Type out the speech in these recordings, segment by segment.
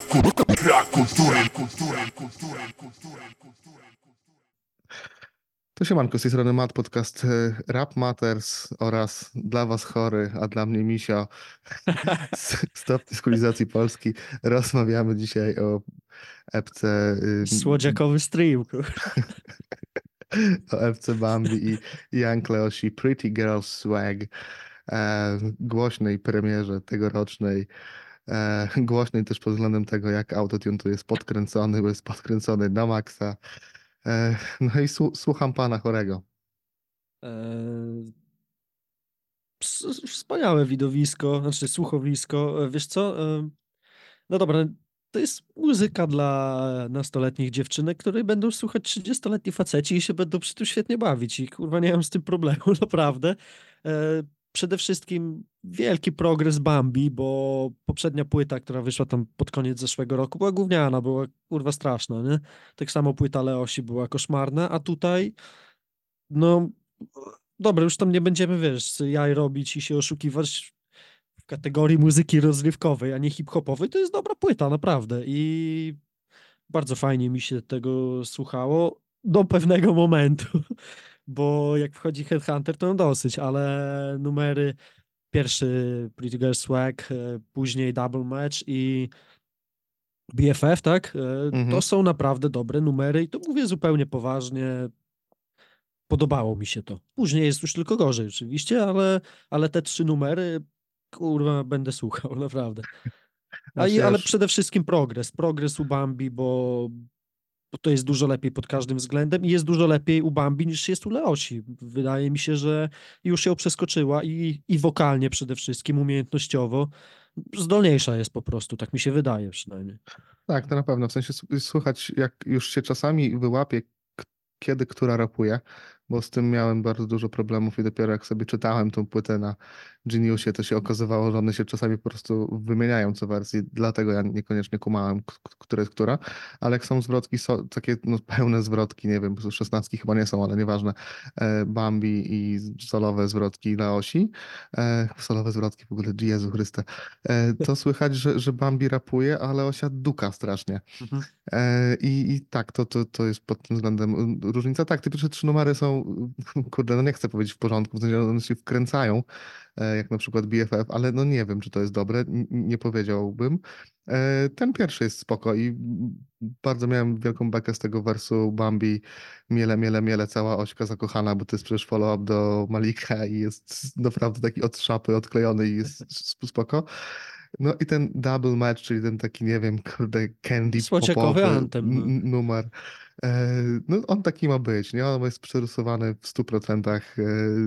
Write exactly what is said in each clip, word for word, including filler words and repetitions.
Brak kultury, kultury, kultury, kultury, kultury. To siemanko, z tej strony Matt, podcast e, Rap Matters oraz dla was chory, a dla mnie misio z Stop Dyskulizacji Polski. Rozmawiamy dzisiaj o epce y, Słodziakowy stream, kur... o epce Bambi i Young Leosi Pretty Girl Swag, e, głośnej premierze tegorocznej, e, głośnej też pod względem tego, jak autotune tu jest podkręcony, bo jest podkręcony na maksa. E, no i słu- słucham pana chorego. Eee, ps- Wspaniałe widowisko, znaczy słuchowisko. E, Wiesz co? e, No dobra, to jest muzyka dla nastoletnich dziewczynek, której będą słuchać trzydziestoletni faceci i się będą przy tym świetnie bawić. I kurwa nie mam z tym problemu, naprawdę. E, Przede wszystkim wielki progres Bambi, bo poprzednia płyta, która wyszła tam pod koniec zeszłego roku, była gówniana, była kurwa straszna, nie? Tak samo płyta Leosi była koszmarna, a tutaj no dobra, już tam nie będziemy, wiesz, jaj robić i się oszukiwać w kategorii muzyki rozrywkowej, a nie hip-hopowej. To jest dobra płyta, naprawdę. I bardzo fajnie mi się tego słuchało do pewnego momentu, bo jak wchodzi Headhunter, to dosyć, ale numery pierwszy Pretty Girl Swag, e, później Double Match i B F F, tak? E, Mhm. To są naprawdę dobre numery i to mówię zupełnie poważnie. Podobało mi się to. Później jest już tylko gorzej oczywiście, ale, ale te trzy numery, kurwa, będę słuchał, naprawdę. A i, Znaczy, ale już- przede wszystkim progres. Progres u Bambi, bo, bo to jest dużo lepiej pod każdym względem i jest dużo lepiej u Bambi niż jest u Leosi. Wydaje mi się, że już ją przeskoczyła i, i wokalnie przede wszystkim, umiejętnościowo. Zdolniejsza jest po prostu, tak mi się wydaje przynajmniej. Tak, to na pewno. W sensie s- słychać, jak już się czasami wyłapie, k- kiedy która rapuje, bo z tym miałem bardzo dużo problemów i dopiero jak sobie czytałem tą płytę na Geniusie, to się okazywało, że one się czasami po prostu wymieniają co wersji, dlatego ja niekoniecznie kumałem, k- k- która jest która, ale jak są zwrotki, są takie no, pełne zwrotki, nie wiem, szesnastki chyba nie są, ale nieważne, e, Bambi i solowe zwrotki Leosi, e, solowe zwrotki w ogóle, Jezu Chryste, e, to słychać, że, że Bambi rapuje, ale Osia duka strasznie. Mhm. E, I, I tak, to, to, to jest pod tym względem y, różnica. Tak, te pierwsze trzy numery są, y, kurde, no nie chcę powiedzieć w porządku, w sensie one się wkręcają, e, jak na przykład B F F, ale no nie wiem, czy to jest dobre, n- nie powiedziałbym. E, Ten pierwszy jest spoko i bardzo miałem wielką bekę z tego wersu Bambi, miele, miele, miele, cała ośka zakochana, bo to jest przecież follow-up do Malika i jest naprawdę taki od szapy odklejony i jest sp- spoko. No i ten double match, czyli ten taki, nie wiem, kurde, candy Słodziakowy popowy anthem, no. n- numer. E, No on taki ma być, nie? On jest przerysowany w stu procentach. e,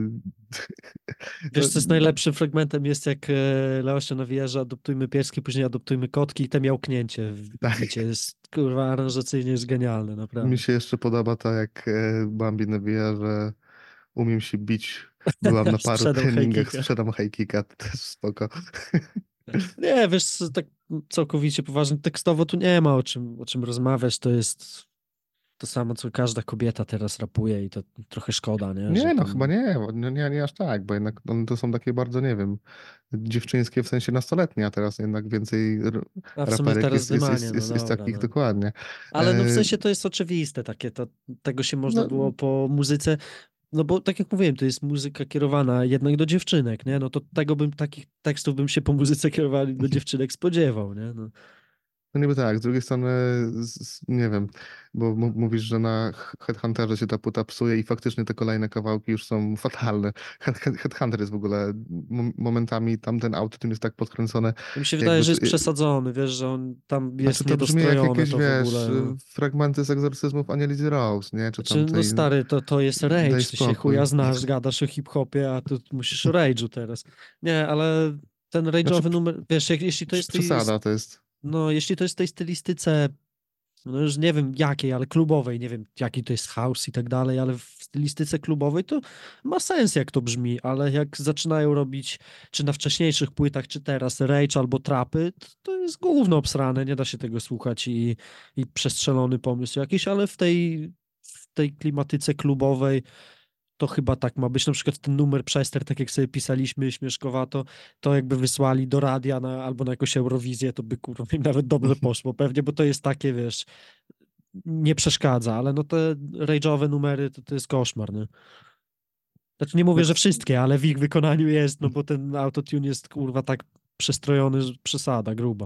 Wiesz, no, co jest najlepszym fragmentem jest, jak e, Leosia nawija, że adoptujmy pieski, później adoptujmy kotki i te miałknięcie w Tak. bicie jest, kurwa, aranżacyjnie jest genialne, naprawdę. Mi się jeszcze podoba to, jak e, Bambi nawija, że umiem się bić. Byłam na paru Sprzedam high treningach, kicka. sprzedam high kicka, to też spoko. Nie, wiesz, co, tak całkowicie poważnie, tekstowo tu nie ma o czym, o czym rozmawiać, to jest to samo, co każda kobieta teraz rapuje i to trochę szkoda, nie? Że Nie, no tam- chyba nie, no, nie, nie aż tak, bo jednak one to są takie bardzo, nie wiem, dziewczyńskie w sensie nastoletnie, a teraz jednak więcej r- A w sumie raperek teraz jest, jest, dymanie, jest, no jest, jest dobra, takich no. dokładnie. Ale no w E, sensie to jest oczywiste takie, to, tego się można No- było po muzyce, no bo tak jak mówiłem, to jest muzyka kierowana jednak do dziewczynek, nie? No to tego bym, takich tekstów bym się po muzyce kierowanych do dziewczynek spodziewał, nie? No. No niby tak, z drugiej strony, z, z- nie wiem, bo m- mówisz, że na H- Headhunterze się ta płyta psuje i faktycznie te kolejne kawałki już są fatalne. Head, Head, Headhunter jest w ogóle, mom- momentami tamten autotune jest tak podkręcony, Mi się jakby wydaje, że jest to- przesadzony, wiesz, że on tam jest znaczy to brzmi jak niedostrojone jakieś, to w wiesz, ogóle. No. fragmenty z egzorcyzmów Anieli Rose, nie? Czy Znaczy, tam no tej... stary, to, to jest rage, Daj ty się spokój. chuja znasz, gadasz o hip-hopie, a tu musisz o rage'u teraz. Nie, ale ten rage'owy Znaczy, numer, wiesz, jak, jeśli to jest tej, Przesada to jest. no, jeśli to jest tej stylistyce, no już nie wiem jakiej, ale klubowej, nie wiem jaki to jest house i tak dalej, ale w stylistyce klubowej to ma sens jak to brzmi, ale jak zaczynają robić, czy na wcześniejszych płytach, czy teraz rage albo trapy, to, to jest gówno obsrane, nie da się tego słuchać i, i przestrzelony pomysł jakiś, ale w tej, w tej klimatyce klubowej to chyba tak ma być. Na przykład ten numer Przester, tak jak sobie pisaliśmy śmieszkowato, to jakby wysłali do radia na, albo na jakąś Eurowizję, to by kurwa im nawet dobrze poszło pewnie, bo to jest takie, wiesz, nie przeszkadza, ale no te rage'owe numery to, to jest koszmar, nie? Znaczy nie mówię, że wszystkie, ale w ich wykonaniu jest, no bo ten autotune jest kurwa tak przestrojony, że przesada, gruba.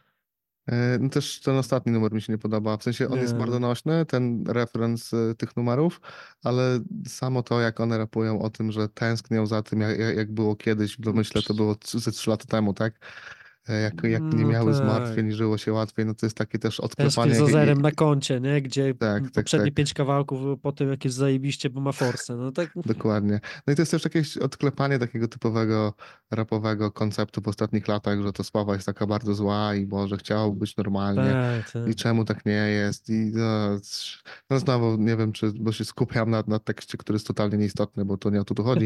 E, No też ten ostatni numer mi się nie podoba. W sensie on jest Nie. bardzo nośny, ten referenc e, tych numerów, ale samo to, jak one rapują o tym, że tęsknią za tym, jak, jak jak było kiedyś, w domyśle to było c- ze trzy lata temu, tak? E, Jak, jak nie No miały tak. zmartwień i żyło się łatwiej, no to jest takie też Tęsknię odklepanie. za jak- zerem na koncie, nie? Gdzie Tak, tak, poprzednie tak. pięć kawałków było po tym, jak jest zajebiście, bo ma forsę. No tak, Dokładnie. No i to jest też jakieś odklepanie takiego typowego rapowego konceptu w ostatnich latach, że to sława jest taka bardzo zła i może chciało być normalnie tak, tak. i czemu tak nie jest i no, trz- no znowu nie wiem, czy, bo się skupiam na, na tekście, który jest totalnie nieistotny, bo to nie o to tu chodzi,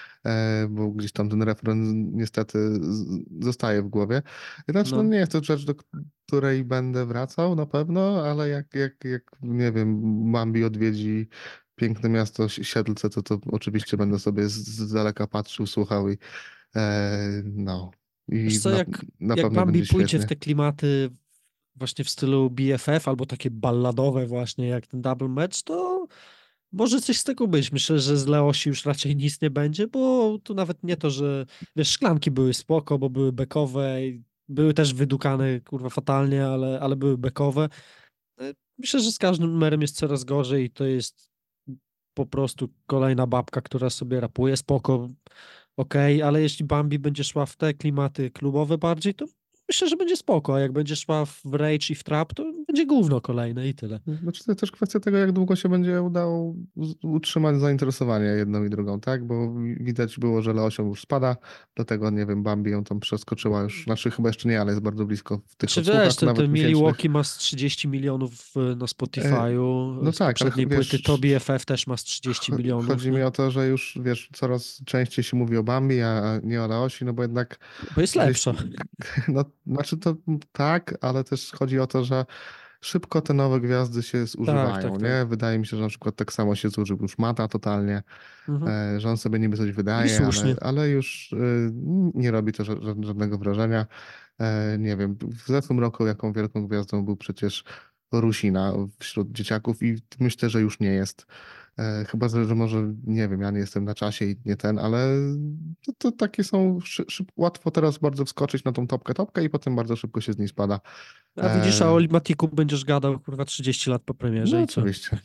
e, bo gdzieś tam ten refren niestety z- zostaje w głowie. Znaczy, no No. nie jest to rzecz, do której będę wracał na pewno, ale jak, jak, jak nie wiem, Bambi odwiedzi piękne miasto Si- Siedlce, to, to oczywiście będę sobie z, z daleka patrzył, słuchał i e, no. Wiesz I co, na, jak, na jak pewno Bambi będzie pójdzie w świetnie. te klimaty właśnie w stylu B F F albo takie balladowe właśnie jak ten double match, to może coś z tego być. Myślę, że z Leosi już raczej nic nie będzie, bo tu nawet nie to, że wiesz, szklanki były spoko, bo były bekowe i były też wydukane kurwa fatalnie, ale, ale były bekowe. E, Myślę, że z każdym numerem jest coraz gorzej i to jest po prostu kolejna babka, która sobie rapuje, spoko, okej, ale jeśli Bambi będzie szła w te klimaty klubowe bardziej, to myślę, że będzie spoko, a jak będzie szła w rage i w trap, to będzie gówno kolejne i tyle. Znaczy, to też kwestia tego, jak długo się będzie udało z- utrzymać zainteresowanie jedną i drugą, tak? Bo wi- widać było, że Leosią już spada, dlatego, nie wiem, Bambi ją tam przeskoczyła już, znaczy chyba jeszcze nie, ale jest bardzo blisko w tych Czy wiesz, odsłuchach, ten, nawet ten miesięcznych. Milwaukee ma z trzydzieści milionów y, na E, Spotify'u, no z tak, ale poprzedniej ch- płyty wiesz, to B F F też ma z trzydzieści cho- milionów, chodzi mi nie? o to, że już, wiesz, coraz częściej się mówi o Bambi, a nie o Leosi, no bo jednak Bo jest gdzieś, lepsza. no, znaczy to tak, ale też chodzi o to, że szybko te nowe gwiazdy się Tak, zużywają, tak, nie? tak. Wydaje mi się, że na przykład tak samo się zużył już Mata totalnie, Mhm. e, że on sobie niby coś I wydaje, ale, słusznie. ale już e, nie robi to ża- ża- żadnego wrażenia. E, Nie wiem, w zeszłym roku jaką wielką gwiazdą był przecież Rusina wśród dzieciaków i myślę, że już nie jest. E, Chyba, że że może, nie wiem, ja nie jestem na czasie i nie ten, ale to, to takie są, szy, szyb, łatwo teraz bardzo wskoczyć na tą topkę, topkę i potem bardzo szybko się z niej spada. A widzisz, a E, o Matiku będziesz gadał kurwa trzydzieści lat po premierze No i co? oczywiście.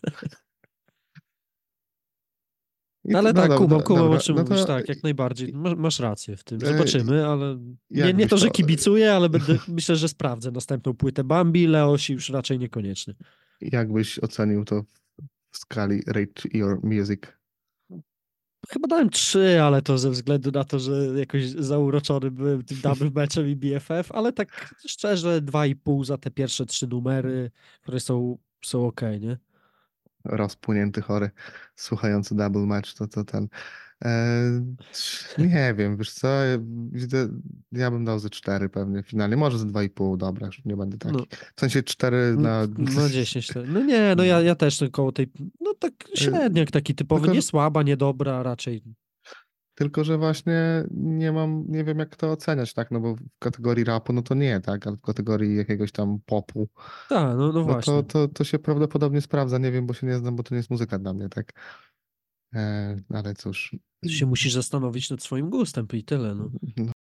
I No to, ale no tak, dobra, kumam, do- kumam o dobra, czym no mówisz, to tak, jak najbardziej. Masz, masz rację w tym. e, Zobaczymy, ale nie, jak nie byś to, że to, kibicuję, ale będę, myślę, że sprawdzę następną płytę Bambi, Leosi już raczej niekoniecznie. jakbyś ocenił to w skali Rate Your Music? Chyba dałem trzy, ale to ze względu na to, że jakoś zauroczony byłem tym double matchem i B F F, ale tak szczerze dwa i pół za te pierwsze trzy numery, które są, są okej, nie? Rozpłynięty chory, słuchający double match, to, to ten. E, nie wiem, wiesz co, ja, widzę, ja bym dał ze cztery pewnie finalnie, może ze dwa i pół, dobra, już nie będę taki. No, W sensie cztery na... no dziesięć. to- No nie, no ja, ja też koło tej, no tak średniak taki typowy, tylko, nie że- słaba, nie dobra, raczej. Tylko, że właśnie nie mam, nie wiem jak to oceniać, tak, no bo w kategorii rapu, no to nie, tak, ale w kategorii jakiegoś tam popu, Tak, no, no no właśnie. to, to, to się prawdopodobnie sprawdza, nie wiem, bo się nie znam, bo to nie jest muzyka dla mnie, tak. E, ale cóż, Tu się musisz zastanowić nad swoim gustem i tyle, no. no